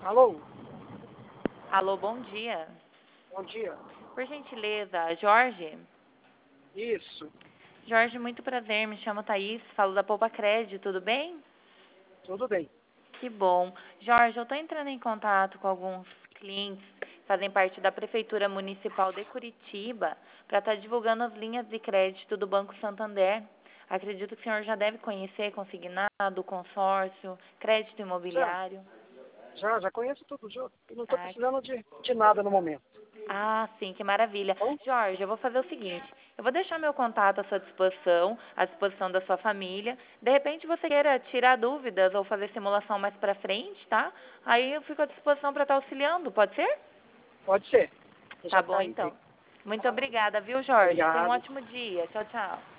Alô, Alô, bom dia. bom dia. Por gentileza, Jorge? Isso, Jorge, muito prazer, me chamo Thaís, falo da Poupa Crédito, tudo bem? tudo bem. Que bom. Jorge, eu estou entrando em contato com alguns clientes que fazem parte da Prefeitura Municipal de Curitiba para estar divulgando as linhas de crédito do Banco Santander. Acredito que o senhor já deve conhecer consignado, consórcio, crédito Já, imobiliário. já conheço tudo, já. Eu não estou Ah, precisando de nada no momento. sim, que maravilha. Bom, Jorge, eu vou fazer o seguinte, eu vou deixar meu contato à disposição da sua família. De repente você queira tirar dúvidas ou fazer simulação mais pra frente, tá? Aí eu fico à disposição para estar auxiliando, pode ser? pode ser. Você Tá já bom, está aí. então. Muito obrigada, viu, Jorge? Tenha um Obrigado. ótimo dia. Tchau, tchau.